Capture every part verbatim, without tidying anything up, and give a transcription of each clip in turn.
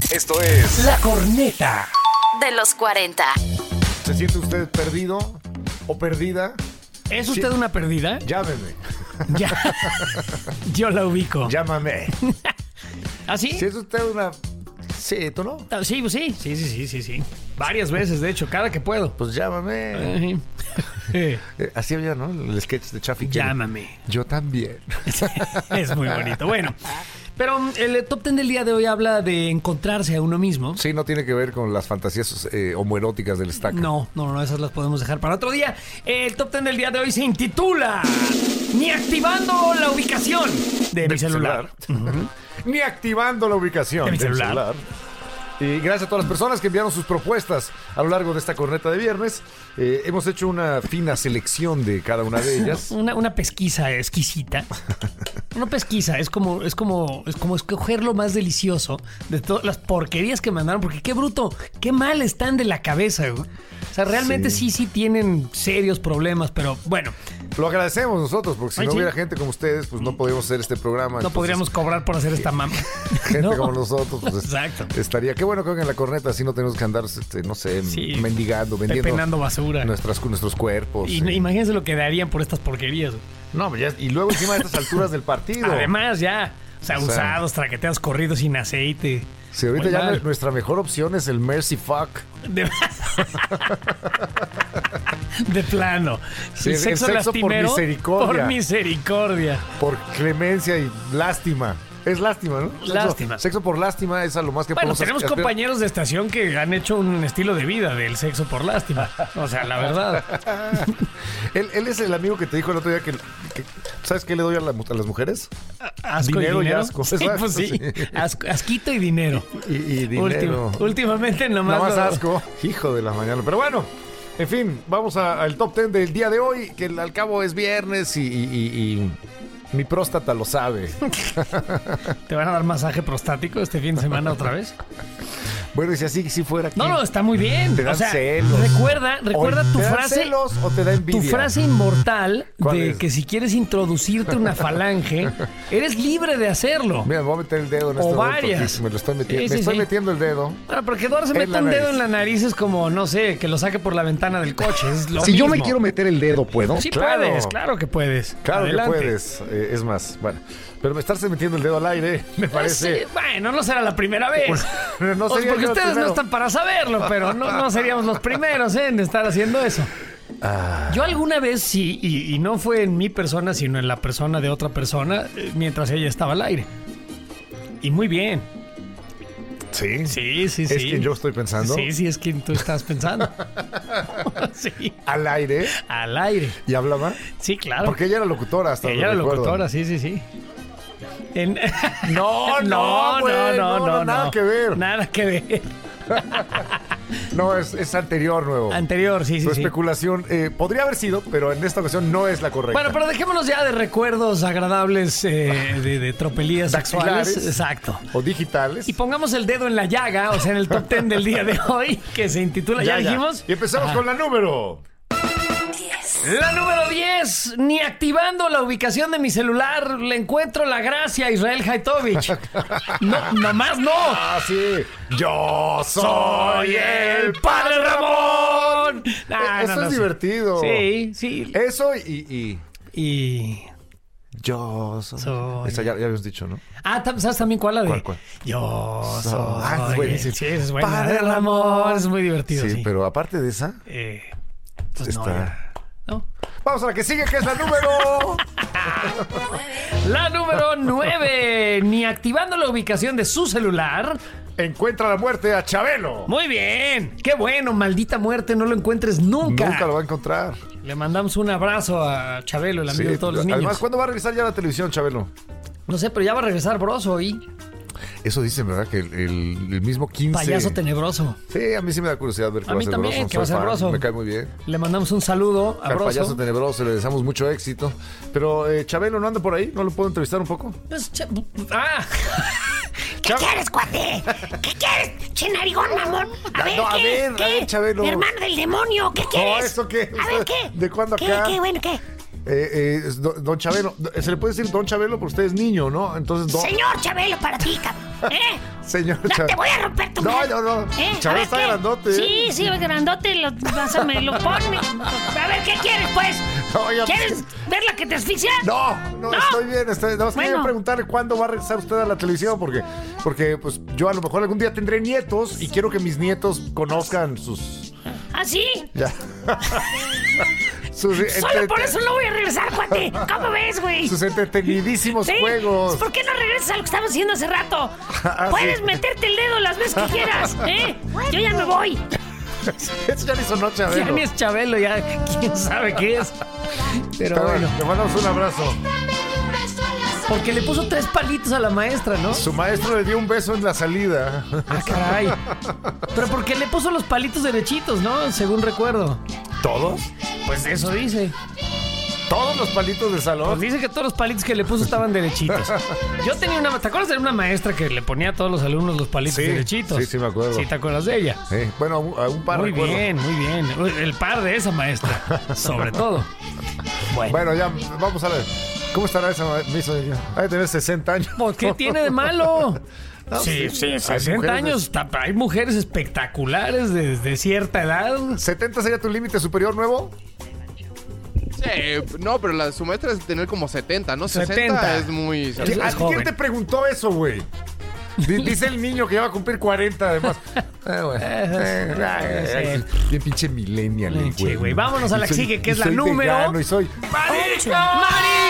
Esto es La Corneta de los cuarenta. ¿Se siente usted perdido o perdida? ¿Es usted una perdida? Llámeme. Ya. Yo la ubico. Llámame. ¿Ah, sí? Si es usted una... Sí, ¿tú no? Ah, Sí, pues sí. Sí, sí, sí, sí, sí. Varias veces, de hecho, cada que puedo. Pues llámame. Ajá. Eh, así había, ¿no? El sketch de Chaffee. Llámame. Yo también. Es muy bonito. Bueno, pero el top ten del día de hoy habla de encontrarse a uno mismo. Sí, no tiene que ver con las fantasías eh, homoeróticas del estaca. No, no, no, esas las podemos dejar para otro día. El top ten del día de hoy se intitula Ni activando la ubicación de, de mi celular. celular. Uh-huh. Ni activando la ubicación de mi del celular. celular. Y gracias a todas las personas que enviaron sus propuestas a lo largo de esta corneta de viernes. Eh, hemos hecho una fina selección de cada una de ellas. Una, una pesquisa exquisita. Una pesquisa, es como, es como, es como escoger lo más delicioso de todas las porquerías que mandaron, porque qué bruto, qué mal están de la cabeza, güey. O sea, realmente sí. sí, sí tienen serios problemas, pero bueno. Lo agradecemos nosotros, porque si Ay, no sí. hubiera gente como ustedes, pues no podríamos hacer este programa. No entonces, podríamos cobrar por hacer esta mama. Gente No. como nosotros, pues Exacto. estaría. Qué bueno que oigan la corneta, así no tenemos que andar, este, no sé, Sí. mendigando, vendiendo Pepenando basura. nuestras, nuestros cuerpos. Y eh. imagínense lo que darían por estas porquerías. Güey. No, ya, y luego encima de estas alturas del partido. Además, ya, o sea, O sea, usados, traqueteados, corridos sin aceite. Si ahorita Muy ya mal. nuestra mejor opción es el Mercy Fuck. De, de plano. Sí, el el sexo, sexo por lastimero, misericordia. Por misericordia. Por clemencia y lástima. Es lástima, ¿no? Sexo, Lástima. Sexo por lástima es a lo más que Bueno, podemos tenemos aspirar. compañeros de estación que han hecho un estilo de vida del sexo por lástima. O sea, la verdad. él, él es el amigo que te dijo el otro día que, que ¿sabes qué le doy a, la, a las mujeres? Asco Dinero y y dinero. asco, Sí, exacto, pues sí. sí. Asco- asquito y dinero. Y, y dinero. Últim- últimamente nomás. Nada más lo- asco. Hijo de la mañana. Pero bueno, en fin, vamos a- al top ten del día de hoy, que al cabo es viernes y, y- y- y mi próstata lo sabe. ¿Te van a dar masaje prostático este fin de semana otra vez? Bueno, y si así si fuera aquí. No, no, está muy bien. Te dan o sea, celos. recuerda, recuerda O tu te dan frase. celos o te da envidia. Tu frase inmortal ¿Cuál de es? que si quieres introducirte una falange, eres libre de hacerlo. Mira, me voy a meter el dedo en este O momento. varias. Sí, me lo estoy metiendo. Sí, me sí, estoy sí. metiendo el dedo. Bueno, porque Eduardo se En mete la un dedo nariz. en la nariz, es como, no sé, que lo saque por la ventana del coche. Es lo Si yo me mismo. quiero meter el dedo, ¿puedo? Sí Claro. puedes, claro que puedes. Claro Adelante. que puedes. Eh, es más, bueno. Pero me estarse metiendo el dedo al aire, me parece. Sí, bueno, no será la primera vez. No O sea, sería porque yo el ustedes no primero. están para saberlo, pero no, no seríamos los primeros ¿eh? en estar haciendo eso. Ah, Yo alguna vez sí, y, y no fue en mi persona, sino en la persona de otra persona, eh, mientras ella estaba al aire. Y muy bien. sí. Sí, sí, Es sí. quien yo estoy pensando. Sí, sí, es quien tú estás pensando. Sí, Al aire. al aire. Y hablaba. Sí, claro. Porque ella era locutora hasta Ella era donde recuerdo. locutora, sí, sí, sí. En- No, no, güey, no, no, nada que ver. Nada que ver. No, es, es anterior, nuevo. Anterior, sí, sí, Su sí. especulación eh, podría haber sido, pero en esta ocasión no es la correcta. Bueno, pero dejémonos ya de recuerdos agradables eh, de, de tropelías Dactilares. sexuales. Exacto. O digitales. Y pongamos el dedo en la llaga, o sea, en el top ten del día de hoy, que se intitula, ¿ya, dijimos? Y empezamos Ajá. con la número. La número diez, ni activando la ubicación de mi celular le encuentro la gracia a Israel Haitovich. No, nomás no. Ah, sí. Yo soy el padre Ramón. Eh, Ah, Eso no, no, es sí. divertido. Sí, sí. Eso y... y... Y... Yo soy... Soy- Esa ya, ya habíamos dicho, ¿no? Ah, tam- ¿sabes también cuál la de? ¿Cuál, cuál? Yo soy... Ah, es buenísimo. Sí, es buena. Padre Padre Ramón. Es muy divertido, Sí, sí. pero aparte de esa, Eh, pues no, está... ya. ¿No? Vamos a la que sigue, que es la número... La número nueve, ni activando la ubicación de su celular. Encuentra la muerte a Chabelo. Muy bien, qué bueno, maldita muerte, no lo encuentres nunca. Nunca lo va a encontrar. Le mandamos un abrazo a Chabelo, el amigo Sí, de todos los niños. además, ¿cuándo va a regresar ya a la televisión, Chabelo? No sé, pero ya va a regresar Broso hoy. Eso dicen, ¿verdad? Que el, el- el mismo quince... Payaso tenebroso. Sí, a mí sí me da curiosidad ver qué A va a mí ser también, Broso. que va a Soy ser fan, Broso. Me cae muy bien. Le mandamos un saludo a Al payaso Broso. tenebroso le deseamos mucho éxito. Pero, eh, Chabelo, ¿no anda por ahí? ¿No lo puedo entrevistar un poco? Pues, Cha- ah, ¿Qué quieres, cuate? ¿Qué quieres? Che narigón, mamón. A ver, No, a ¿qué? ver, a ¿Qué? ver, Chabelo. Hermano del demonio, ¿qué quieres? ¿eso qué? A ver, ¿qué? ¿De cuándo ¿Qué, acá? qué, bueno, qué? Eh, eh, es don, don Chabelo. ¿Se le puede decir Don Chabelo? Porque usted es niño, ¿no? Entonces, don... Señor Chabelo, para ti, cabrón. ¿Eh? Señor No, Chabelo. te voy a romper tu No, madre. no, no. ¿Eh? A Chabelo ver, está ¿qué? grandote. Sí, sí, grandote. Lo, pásame, lo pone. A ver, ¿qué quieres, pues? Oiga, ¿Quieres ver la que te asfixia? No, no, ¿No? estoy bien. Estoy, no, es que Bueno. quería preguntarle cuándo va a regresar usted a la televisión, porque, porque pues yo a lo mejor algún día tendré nietos y quiero que mis nietos conozcan sus... ¿Ah, sí? Ya. sus, Solo entre- por eso no voy a regresar, cuate. ¿Cómo ves, güey? sus entretenidísimos ¿Sí? juegos. ¿Por qué no regresas a lo que estabas haciendo hace rato? Ah, Puedes sí. meterte el dedo las veces que quieras, ¿eh? Yo ya me voy. Eso ya ni sonó, Ya Chabelo. ni es Chabelo, ya quién sabe qué es. Pero Pero bueno, le mandamos un abrazo. porque le puso tres palitos a la maestra, ¿no? Su maestro le dio un beso en la salida. Ah, caray. Pero porque le puso los palitos derechitos, ¿no? Según recuerdo. ¿Todos? Pues eso dice. ¿Todos los palitos del Pues salón? dice que todos los palitos que le puso estaban derechitos. Yo tenía una... ¿Te acuerdas de una maestra que le ponía a todos los alumnos los palitos Sí, derechitos? sí, sí me acuerdo. Sí, ¿te acuerdas de ella? Sí, bueno, a un, a un par Muy recuerdo. bien, muy bien. El par de esa maestra, sobre todo. Bueno, Bueno, ya, vamos a ver. ¿Cómo estará esa maestra? Ha de tener sesenta años. pues, ¿qué tiene de malo? No, Sí, sí, sí, hay sesenta mujeres años. está- Hay mujeres espectaculares desde cierta edad. ¿setenta sería tu límite superior nuevo? Sí, no, pero la, su maestra es tener como setenta, ¿no? sesenta setenta. es muy... Es- ¿A es ti joven. quién te preguntó eso, güey? Di- Dice el niño que ya va a cumplir cuarenta, además. Ah, güey. Eh, ay, Bien pinche millennial, Pinche, güey. güey. Vámonos a la Y que soy- sigue, que y es la soy número- vegano y soy... ¡Marica!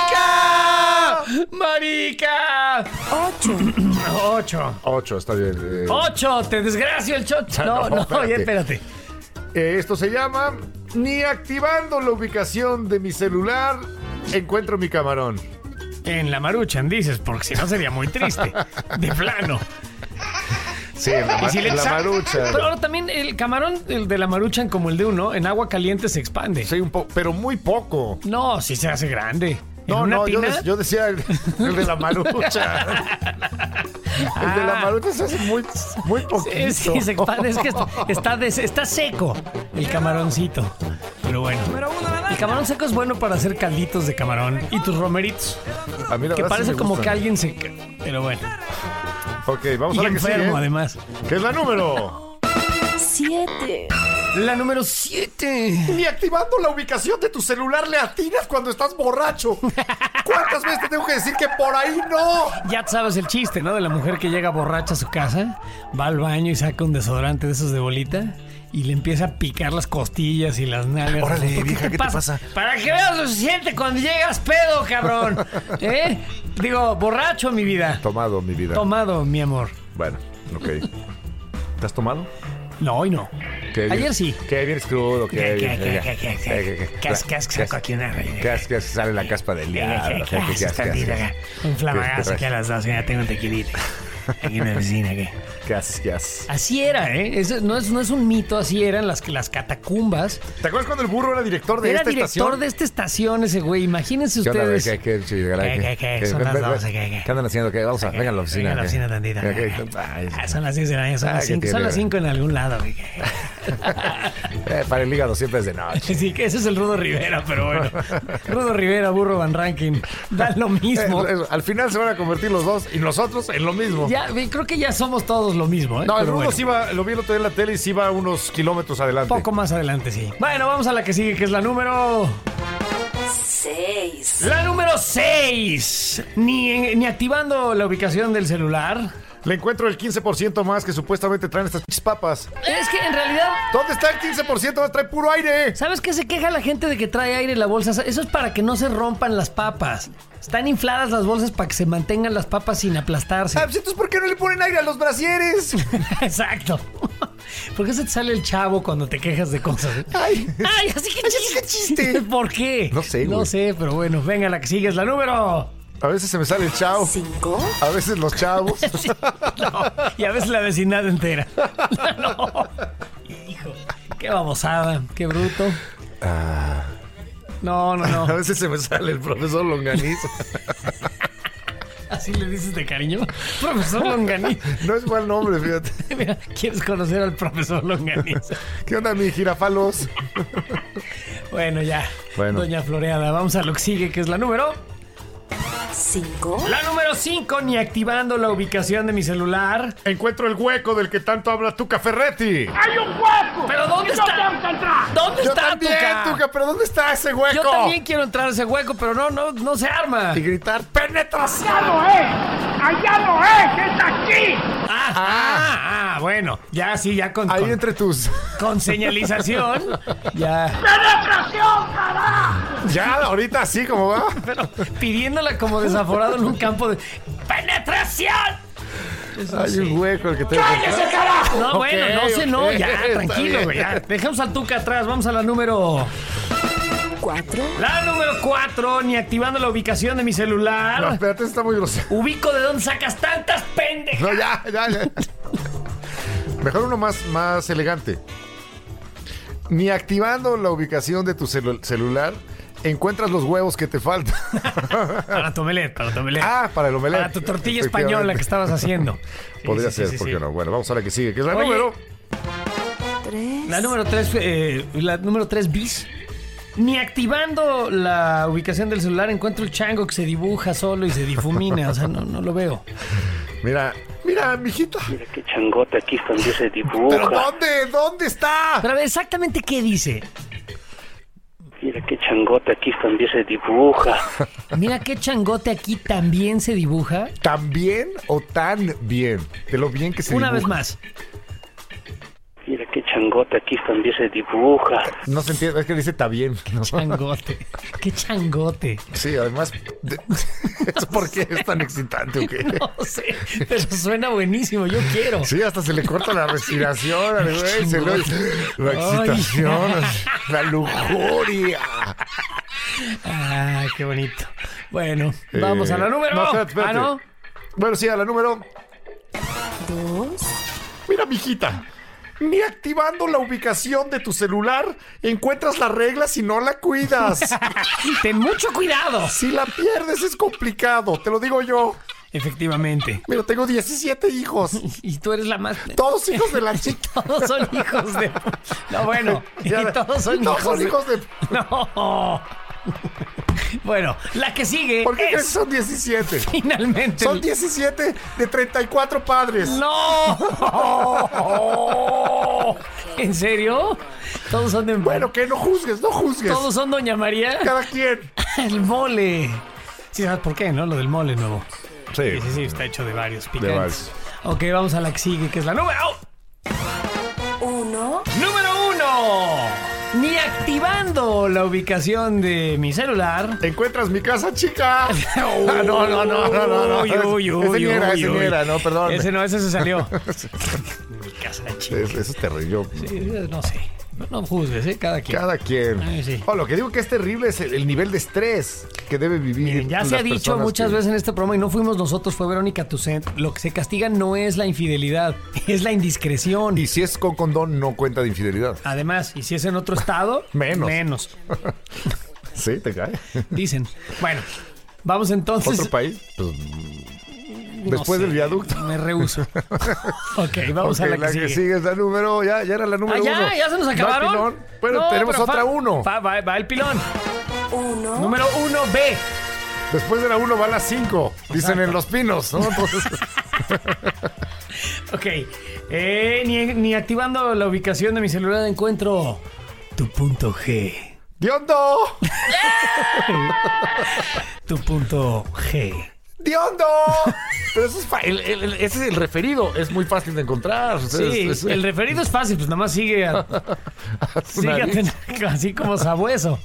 ¡Marica! ¡Marica! Ocho. Ocho. Ocho, está bien. eh. Ocho, te desgracio el chocho. No, No, no, espérate. oye, espérate. Eh, esto se llama Ni activando la ubicación de mi celular encuentro mi camarón. En la Maruchan dices, porque si no sería muy triste. De plano. Sí, en la, Y si le en la exa- Maruchan. Pero ahora también el camarón el de la Maruchan, como el de uno, en agua caliente se expande. Sí, un poco, pero muy poco. No, sí se hace grande. ¿En No, una no, yo, tina? de- yo decía el, el de la Maruchan. El de la Ah. Maruchan se hace muy, muy poquito. Sí, sí, se expande. Es que está, está, des- está seco el camaroncito. Pero bueno. El camarón seco es bueno para hacer calditos de camarón. Y tus romeritos. A mí la Que verdad sí parece me como gustan. que alguien se... Pero bueno. Ok, vamos Y a la que enfermo, sigue. además. ¿Qué es la número? Siete. La número siete. Ni activando la ubicación de tu celular le atinas cuando estás borracho. ¿Cuántas veces te tengo que decir que por ahí no? Ya sabes el chiste, ¿no? De la mujer que llega borracha a su casa, va al baño y saca un desodorante de esos de bolita y le empieza a picar las costillas y las nalgas. Órale, ¿Por vieja, ¿qué te pasa? Para que veas lo que se siente cuando llegas pedo, cabrón. ¿Eh? Digo, borracho, mi vida. Tomado, mi vida. Tomado, mi amor. Bueno, ok. ¿Te has tomado? No, hoy no. ¿Qué Ayer bien- sí. Qué bien crudo, ¿Qué, qué qué, bien. qué, ya. qué, qué, Eh, qué? qué, qué. ¿Qué has- qué has- saco aquí una- ¿Qué has- qué has- sale la caspa del diablo? ¿Qué- qué- qué has- qué has- Un flamagazo ¿Qué- que a las dos ya tengo un tequilita. Aquí en la oficina, ¿qué? ¿Qué haces? ¿Qué haces? Así era, ¿eh? Eso no, es, no es un mito, así eran las, las catacumbas. ¿Te acuerdas cuando el burro era director de Era esta director estación? de esta estación ese güey. Imagínense ¿Qué onda, güey? ustedes. ¿Qué, qué, chingada, ¿Qué, qué, qué, qué? qué? Son Ven, las ven, ven. doce, ¿qué, qué? ¿Qué andan haciendo? ¿Qué? Vamos a, vengan a la oficina. Venga a la ¿qué? oficina tantita. ¿Qué, qué? Ay, Ah, son las diez de la mañana, son Ay, las qué cinco. Son tiene, las güey. cinco en algún lado, güey. eh, para el hígado siempre es de noche. Sí, que ese es el Rudo Rivera, pero bueno. Rudo Rivera, Burro Van Rankin. Da lo mismo. Eh, eh, al final se van a convertir los dos y nosotros en lo mismo. Ya, ve, creo que ya somos todos lo mismo, ¿eh? No, el Pero Rudo bueno. sí va, lo vi el otro día en la tele y sí va unos kilómetros adelante. Poco más adelante, sí. Bueno, vamos a la que sigue, que es la número... Seis. La número seis. Ni, ni activando la ubicación del celular. Le encuentro el quince por ciento más que supuestamente traen estas pinches papas. Es que en realidad... ¿Dónde está el quince por ciento más? Trae puro aire. ¿Sabes qué se queja la gente de que trae aire en la bolsa? Eso es para que no se rompan las papas. Están infladas las bolsas para que se mantengan las papas sin aplastarse. Ah, pues entonces, ¿por qué no le ponen aire a los brasieres? Exacto. ¿Por qué se te sale el chavo cuando te quejas de cosas? Ay, Ay, así que qué chiste. ¿Por qué? No sé, No güey. sé, pero bueno, venga, la que sigue es la número. a veces se me sale el chavo, Cinco. a veces los chavos. Sí, no, y a veces la vecindad entera. No. Hijo, qué babosada, qué bruto. No, no, A no. veces se me sale el profesor Longanizo. Así le dices de cariño. Profesor Longanizo. No es mal nombre, fíjate. Mira, ¿quieres conocer al profesor Longanizo? ¿Qué onda, mi jirafalos? Bueno, ya. Bueno. Doña Floreada, vamos a lo que sigue, que es la número. cinco. La número cinco, ni activando la ubicación de mi celular. Encuentro el hueco del que tanto habla Tuca Ferretti. ¡Hay un hueco! ¿Pero dónde ¡Y no está? tengo que entrar! ¿Dónde Yo está también, Tuca? Tuca, pero ¿dónde está ese hueco? Yo también quiero entrar a ese hueco, pero no, no, no se arma. Y gritar, ¡penetración! ¡Allá no es! ¡Allá no es! ¡Es aquí! Ah, ah, ah, bueno, ya sí, ya con, Ahí con, entre tus... con señalización. Ya. ¡Penetración, carajo! Ya, ahorita así como va. Pero pidiéndola como desaforado en un campo de ¡penetración! Eso Hay sí. un hueco el que tengo que ¡Cállese, entrar. carajo! No, Ok, bueno, no sé, no, ok, ya, está tranquilo, bien. güey, ya. Dejamos al Tuca atrás, vamos a la número... Cuatro. La número cuatro, ni activando la ubicación de mi celular. No, espérate, está muy grosero. Ubico de dónde sacas tantas pendejas. No, ya, ya, ya. Mejor uno más, más elegante. Ni activando la ubicación de tu celu- celular, encuentras los huevos que te faltan. Para tu omelette, para tu omelette. Ah, para el omelette. Para tu tortilla española que estabas haciendo. Sí, Podría sí, ser, sí, sí, ¿por sí. qué no? Bueno, vamos a la que sigue, que es la Oye. número. Tres. La número tres, eh, la número tres bis. Ni activando la ubicación del celular encuentro el chango que se dibuja solo y se difumina. O sea, no, no lo veo. Mira, mira, mijita. Mira qué changote aquí también se dibuja. ¿Pero dónde? ¿Dónde está? Pero a ver, exactamente qué dice. Mira qué changote aquí también se dibuja. Mira qué changote aquí también se dibuja. ¿Tan bien o tan bien? De lo bien que se Una dibuja. vez más. Mira qué changote aquí también se dibuja. No se entiende, es que dice está bien. ¿no? Changote. Qué changote. Sí, además, de- ¿eso por qué es tan excitante o qué? No sé, pero suena buenísimo. Yo quiero. Sí, hasta se le corta la respiración al güey, se le la excitación, la lujuria. Ah, qué bonito. Bueno, vamos Eh, a la número. no, espérate, espérate. Ah, ¿no? Bueno, sí, a la número. Dos. Mira, mijita. Ni activando la ubicación de tu celular encuentras las reglas y no la cuidas. Ten mucho cuidado. Si la pierdes es complicado, te lo digo yo. Efectivamente. Mira, tengo diecisiete hijos. Y tú eres la más. Todos hijos de la chica. Todos son hijos de. No, bueno. Y Ya, todos son y todos hijos, son de... hijos de... No. Bueno, la que sigue ¿Por qué crees que es son diecisiete? finalmente. Son diecisiete de treinta y cuatro padres. ¡No! ¿En serio? Todos son de. Bueno, que no juzgues, no juzgues. Todos son Doña María. Cada quien. El mole. Sí, ¿sabes por qué, no? Lo del mole nuevo. Sí, Sí. sí, sí, está hecho de varios picantes. varios. Ok, vamos a la que sigue, que es la número... Uno. ¡Número uno! Ni activando la ubicación de mi celular. ¿Encuentras mi casa, chica? Ah, no, no, no, no, no, no. Uy, uy, uy, ese ni era, uy, ese uy. ni era, no, perdón. Ese no, ese se salió. Mi casa chica. Es- Eso es terrible. Yo- Sí, no sé. No, no juzgues, ¿eh? Cada quien. Cada quien. Ay, sí. Oh, lo que digo que es terrible es el, el nivel de estrés que debe vivir. Miren, ya se las ha dicho personas muchas que- veces en este programa y no fuimos nosotros, fue Verónica Toussaint. Lo que se castiga no es la infidelidad, es la indiscreción. Y si es con condón, no cuenta de infidelidad. Además, y si es en otro estado, Menos. Menos. Sí, te cae. Dicen. Bueno, vamos entonces. Otro país. Pues, No después sé, del viaducto. Me rehuso. Ok, vamos Ok, a la que la sigue. que sigue es la número. Ya, ya era la Ah, número ya, uno. ya se nos ¿No hay acabaron. pilón? Bueno, No, tenemos pero otra fa- uno. fa- va, va el pilón. Uno. Número uno B. Después de la uno va la cinco. Dicen Exacto. en Los Pinos, ¿no? Entonces, Ok. Eh, ni, ni activando la ubicación de mi celular encuentro tu punto G. ¡Diondo! Tu punto G. ¡Diondo! Pero eso es fa- el- el- el- ese es el referido. Es muy fácil de encontrar. O sea, Sí, es- es- el referido es fácil, pues nada más sigue a, su sigue a nariz. tener- así como sabueso.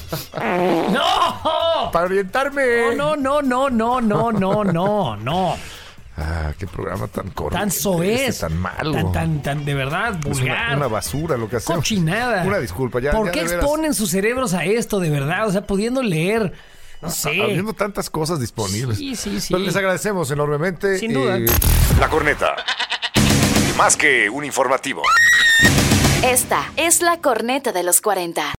¡No! Para orientarme. No, no, no, no, no, no, no, no. Ah, qué programa tan corto. Tan soez. Tan malo. Tan, tan, tan, de verdad, Es vulgar. una, una basura lo que hacemos. Cochinada. Una disculpa, ya. ¿Por ya qué de veras, exponen sus cerebros a esto, de verdad? O sea, pudiendo leer, no sé. Habiendo tantas cosas disponibles. Sí, sí, sí. Pero les agradecemos enormemente. Sin duda. La corneta. Más que un informativo. Esta es la corneta de los cuarenta.